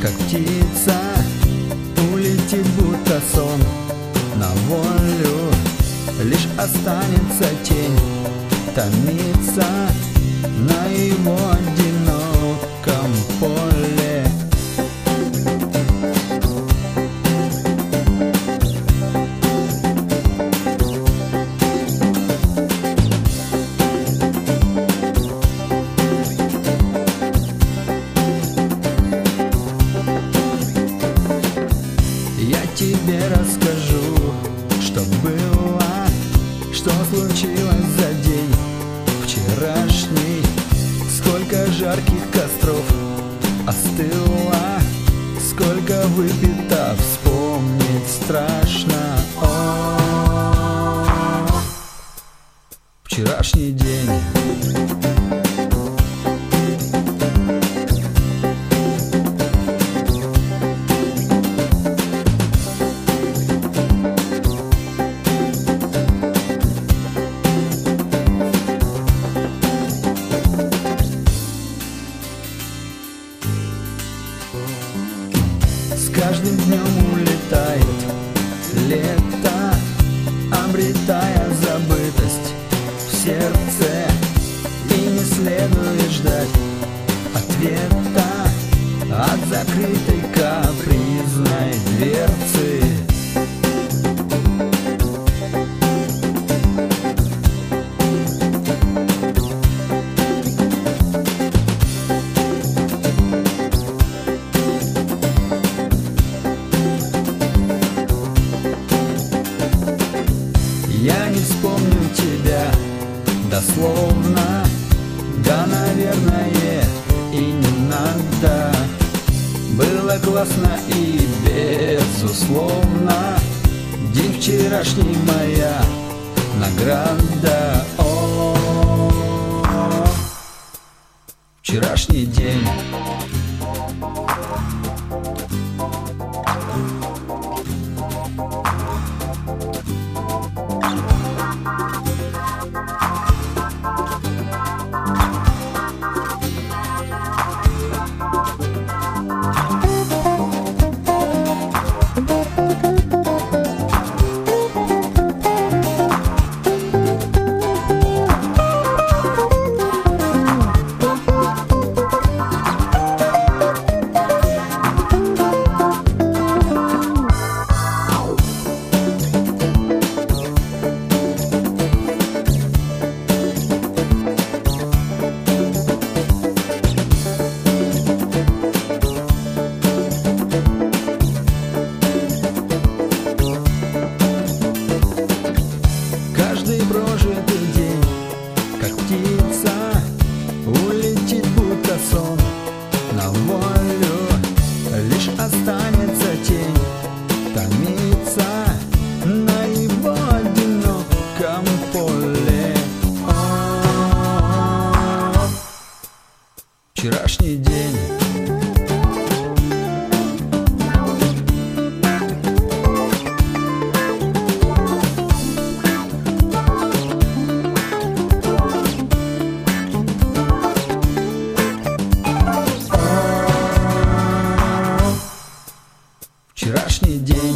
как птица, улетит будто сон на волю. Лишь останется тень томиться на его одиноком поле. Я тебе расскажу, что было, что случилось за день вчерашний. Сколько жарких костров остыло, сколько выпито, вспомнить страшно. О, вчерашний день. С каждым днем улетает лето, обретая забытость в сердце. И не следует ждать ответа от закрытой капризной дверцы. Я не вспомню тебя дословно, да, наверное, и не надо. Было классно и безусловно. День вчерашний моя награда. О, вчерашний день. Каждый прожитый день, как птица, улетит будто сон на волю. Лишь останется тень томиться на его одиноком поле. О, вчерашний день. Вчерашний день.